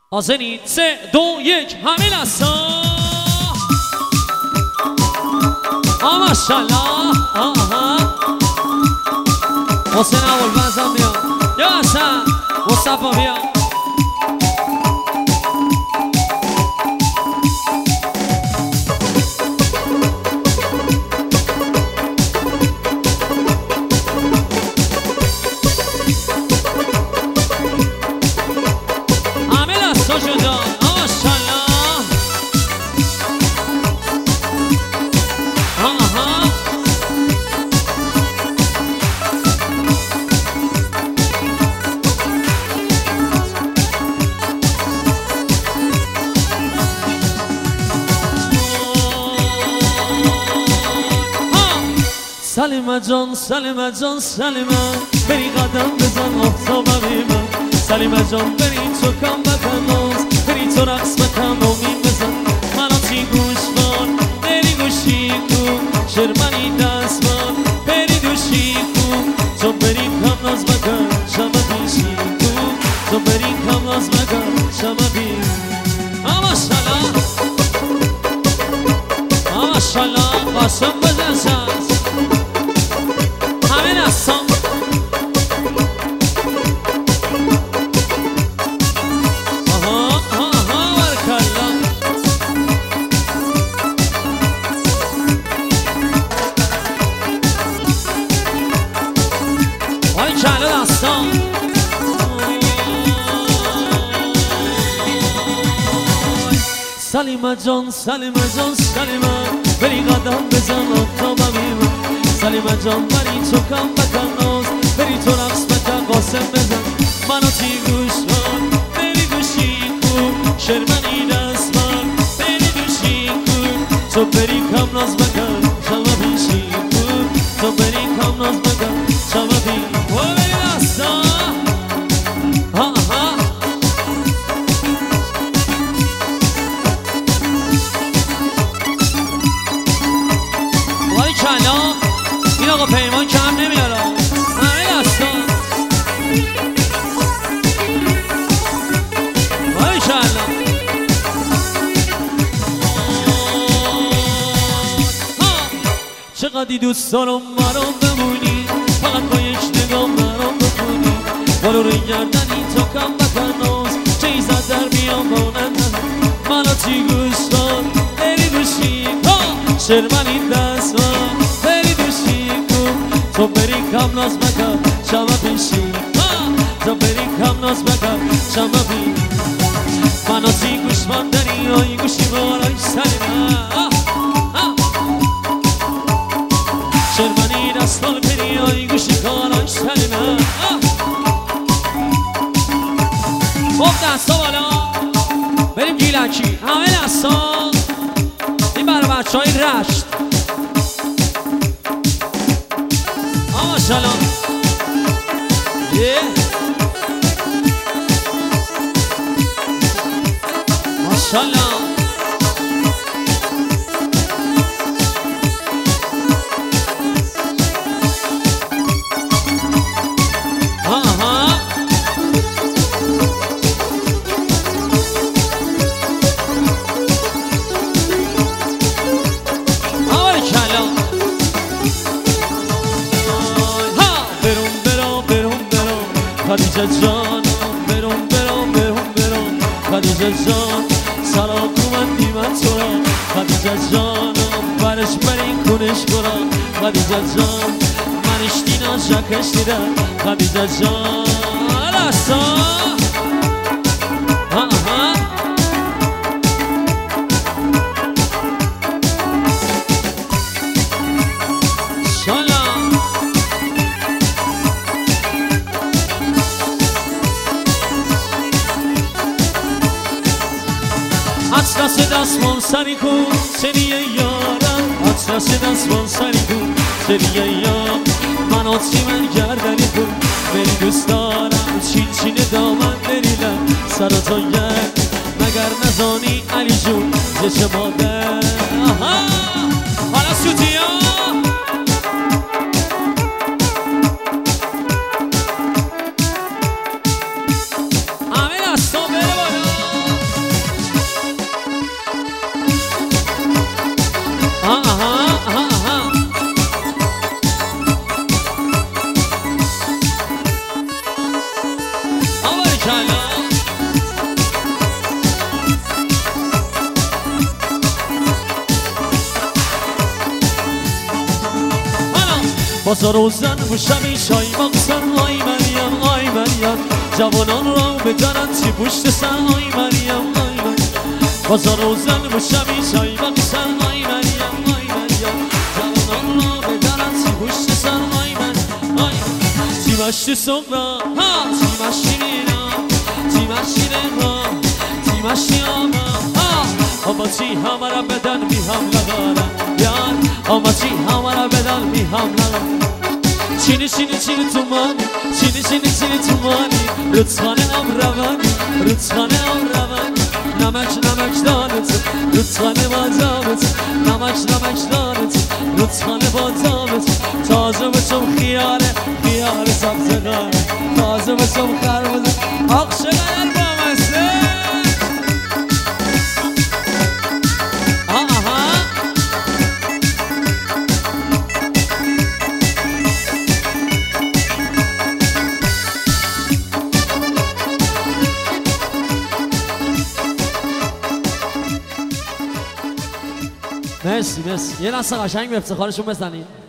آزنی 3 2 1 همه لسا ماشالله حسین اول بزن بیا یا حسن مصطفی بیا سلیمه جان سلیمه جان سلیمه بری قدم بزن آفتاب من سلیمه جان بری تو کم بکن ناز بری تو رقص بکن آمین بزن منو تی گوش من بری گوشی کن شرمنی دست من بری دوشی کن تو بری کم ناز بکن شما بیشی کن تو بری کم ناز بکن شما بی ماشالله ماشالله قاسم بزن همین هستم برکلا وای کلا دستم سلیمه جان سلیمه جان سلیمه بری قدم بزن آفتاب من سلیمه جان بری تو کم بکن ناز بری تو رقص بکن قاسم بزن منو تی گوش من بری گوشی کن شرمنی دست من بری دوشی کن تو بری کم ناز بکن شما بیشی کن تو بری کم ناز بکن شما بی و بری دستا وای کلا این آقا پیمان کم نمیاره همه دستان وای کلا چقدی دوست دارم برام بمونی فقط با یک نگاه برام بکنی بالو روی گردنی تا کم بکن ناز چیزت در بیام بانند منو تی گوش کن بری گوشی کن شرمنی دست من بری دوشی کن تو بری کم ناز بکن شما بیشی تو بری کم ناز بکن شما بی منو تی گوش من داری آی گوشی بارای سلیمه شرمنی دستال بری آی گوشی کارای سلیمه خب دستا بالا بریم گیلکی همه دستا این برای بچه های رشت ماشالله ماشالله خدیجه جان برم برم برم برم خدیجه جان سلام کومندی من تو را خدیجه جانم برش برین کنش کنم خدیجه جان منش دینا شکش دیدم خدیجه جان رسا اطلس دستمان سری کن سریه یارم اطلس دستمان سری کن سریه یارم منو من گردنی کن بری دوست دارم چین چین دامن بریلم سرطا گرد مگر نزانی علی جون زش مادر حالا سوتی ها همه دستا بره بالا بازار و زن و شبی چای مقصن آی مریم آی مریم جوانان را بدارن چی پشت سر آی مریم آی مریم بازار و زن و شبی چای مقصن آی مریم آی مریم جوانان را بدارن چی پشت سر آی مریم آی چی مشتی سقرا چی مشتی نینا چی مشتی نینا چی مشتی آما چی همه را بدن بی هم لگارم یار اما چی همه را بدن بی هم لگارم چینی چینی چینی تو مانی چینی چینی چینی تو مانی رودخانه ام روانی رودخانه ام روانی نمک نمک دانت رودخانه بازامت نمک نمک دانت رودخانه بازامت تازه بچم خیاره خیاره سبزگاره تازه بچم خربزه آقشه قدر بامسته مرسی مرسی یه دست قشنگ به افتخارشون بزنید